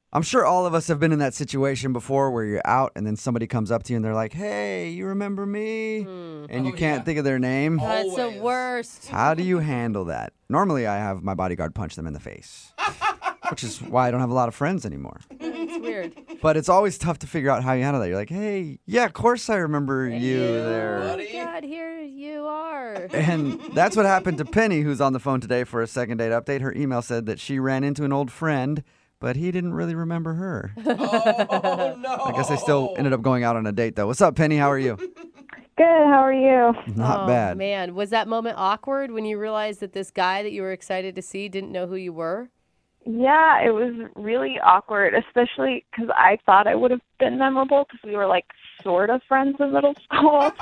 I'm sure all of us have been in that situation before where you're out and then somebody comes up to you and they're like, hey, you remember me? And you can't think of their name. That's the worst. How do you handle that? Normally, I have my bodyguard punch them in the face, which is why I don't have a lot of friends anymore. It's weird. But it's always tough to figure out how you handle that. You're like, hey, yeah, of course I remember you there. Oh, God, here you are. And that's what happened to Penny, who's on the phone today for a second date update. Her email said that she ran into an old friend, but he didn't really remember her. Oh, no. I guess they still ended up going out on a date, though. What's up, Penny? How are you? Good, how are you? Not bad. Man, was that moment awkward when you realized that this guy that you were excited to see didn't know who you were? Yeah, it was really awkward, especially because I thought I would have been memorable because we were like sort of friends in middle school.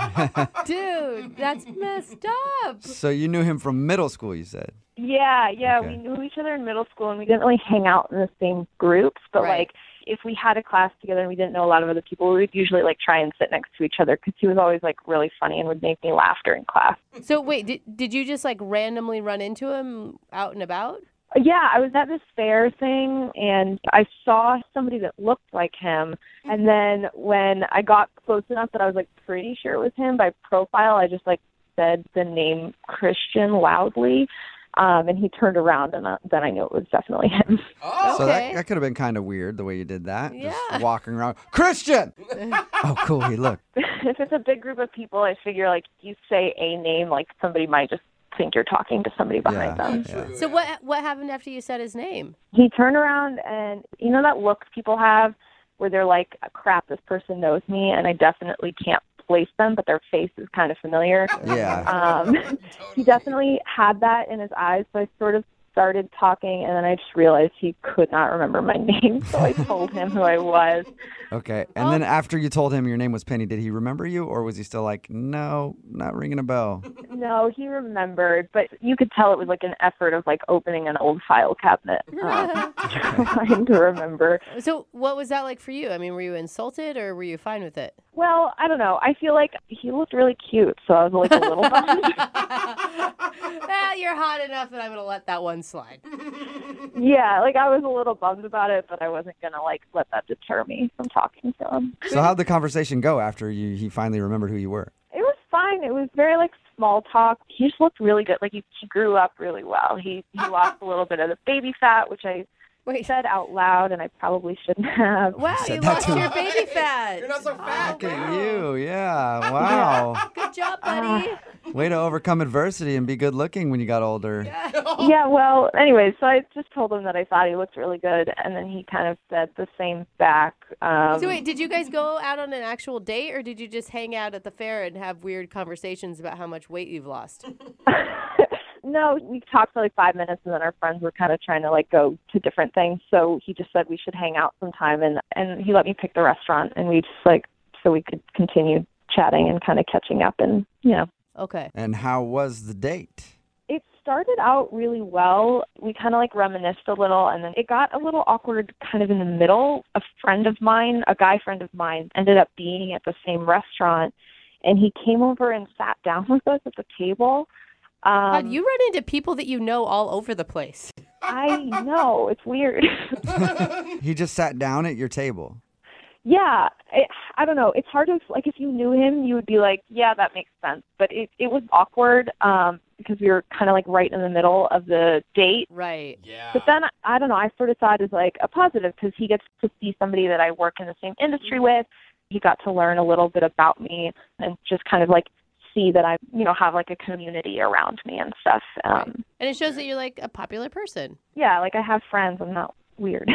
Dude, that's messed up. So you knew him from middle school, you said? Yeah, Okay. we knew each other in middle school and we didn't really hang out in the same groups, but Right. like if we had a class together and we didn't know a lot of other people, we would usually like try and sit next to each other because he was always like really funny and would make me laugh during class. So wait, did you just like randomly run into him out and about? Yeah, I was at this fair thing and I saw somebody that looked like him. And then when I got close enough that I was like pretty sure it was him by profile, I just like said the name Christian loudly. And he turned around and then I knew it was definitely him. So Okay. that could have been kind of weird the way you did that. Yeah. Just walking around. Christian! Oh, cool. He looked. If it's a big group of people, I figure like you say a name, like somebody might just think you're talking to somebody behind them. Yeah. So what happened after you said his name? He turned around and you know that look people have where they're like, crap, this person knows me and I definitely can't place them, but their face is kind of familiar. Yeah. He definitely had that in his eyes, so I sort of started talking, and then I just realized he could not remember my name, so I told him who I was. Okay. And then after you told him your name was Penny, did he remember you or was he still like, no, not ringing a bell? No, he remembered, but you could tell it was like an effort of like opening an old file cabinet, trying to remember. So what was that like for you? I mean, were you insulted or were you fine with it? Well, I don't know. I feel like he looked really cute, so I was like a little bummed. Well, you're hot enough that I'm going to let that one slide. Yeah, like I was a little bummed about it, but I wasn't gonna like let that deter me from talking to him. So how'd the conversation go after he finally remembered who you were? It was fine. It was very like small talk. He just looked really good. Like he grew up really well. He lost a little bit of the baby fat, which I Wait. said out loud, and I probably shouldn't have. Wow, said you that lost to him. your baby fat. You're not so fat. Look at you. Yeah. Wow. Good job, buddy. Way to overcome adversity and be good looking when you got older. Yeah, well, anyway, so I just told him that I thought he looked really good, and then he kind of said the same back. So wait, did you guys go out on an actual date or did you just hang out at the fair and have weird conversations about how much weight you've lost? No, we talked for like 5 minutes, and then our friends were kind of trying to like go to different things. So he just said we should hang out sometime, and he let me pick the restaurant, and we just like so we could continue chatting and kind of catching up, and you know. Okay. And how was the date? It started out really well. We kind of like reminisced a little, and then it got a little awkward kind of in the middle. A friend of mine, a guy friend of mine, ended up being at the same restaurant, and he came over and sat down with us at the table. God, you run into people that you know all over the place. I know, it's weird. He just sat down at your table. Yeah, I don't know. It's hard to, like, if you knew him, you would be like, yeah, that makes sense. But it was awkward because we were kind of like right in the middle of the date. Right. Yeah. But then, I don't know, I sort of saw it as like a positive because he gets to see somebody that I work in the same industry with. He got to learn a little bit about me and just kind of like see that I, have like a community around me and stuff. And it shows that you're like a popular person. Yeah, like I have friends. I'm not weird.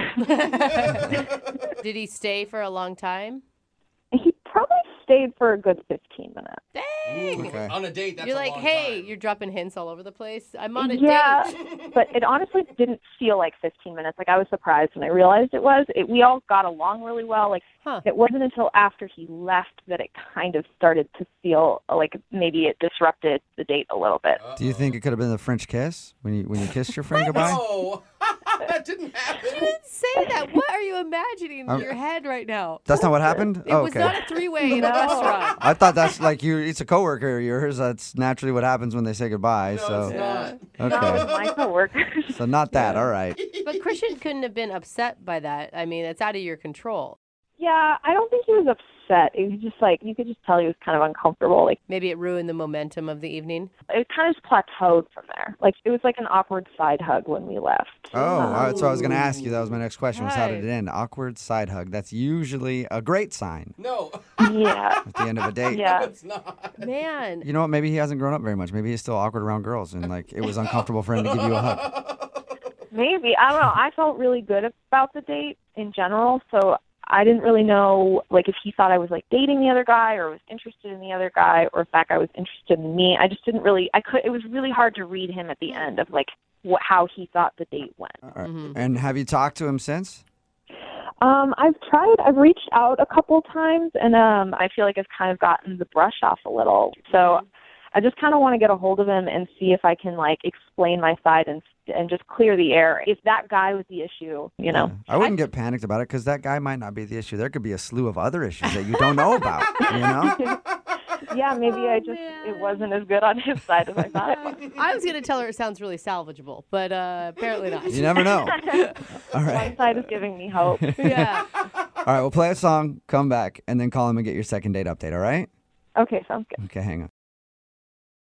Did he stay for a long time? He probably stayed for a good 15 minutes. Dang. Okay. On a date, that's You're a like, long hey, time. you're dropping hints all over the place. I'm on a Yeah, date. but it honestly didn't feel like 15 minutes. Like I was surprised when I realized it was. We all got along really well. Like It wasn't until after he left that it kind of started to feel like maybe it disrupted the date a little bit. Do you think it could have been the French kiss when you kissed your friend goodbye? Oh. That didn't happen. You didn't say that. What are you imagining in your head right now? That's not what happened? It was not a three-way in a restaurant. I thought that's like it's a coworker of yours. That's naturally what happens when they say goodbye. No, so it's not. No, okay. it's my coworkers. So not that. All right. But Christian couldn't have been upset by that. I mean, it's out of your control. Yeah, I don't think he was upset. It was just like, you could just tell he was kind of uncomfortable. Like, Maybe it ruined the momentum of the evening. it kind of just plateaued from there. Like, it was like an awkward side hug when we left. Oh, that's what I was going to ask you. That was my next question. Was how did Right. it end? Awkward side hug. That's usually a great sign No. Yeah. at the end of a date. Yeah. It's not. Man. You know what? Maybe he hasn't grown up very much. Maybe he's still awkward around girls, and like it was uncomfortable for him to give you a hug. Maybe. I don't know. I felt really good about the date in general, so I didn't really know, like, if he thought I was, like, dating the other guy or was interested in the other guy or if that guy was interested in me. I just didn't really, it was really hard to read him at the end of, like, how he thought the date went. All right. And have you talked to him since? I've reached out a couple times, and I feel like I've kind of gotten the brush off a little. So I just kind of want to get a hold of him and see if I can, like, explain my side and just clear the air. If that guy was the issue, you know. I wouldn't get panicked about it because that guy might not be the issue. There could be a slew of other issues that you don't know about, you know? Yeah, maybe it wasn't as good on his side as I thought it was. I was going to tell her it sounds really salvageable, but apparently not. You never know. All right. One side is giving me hope. Yeah. All right, we'll play a song, come back, and then call him and get your second date update, all right? Okay, sounds good. Okay, hang on.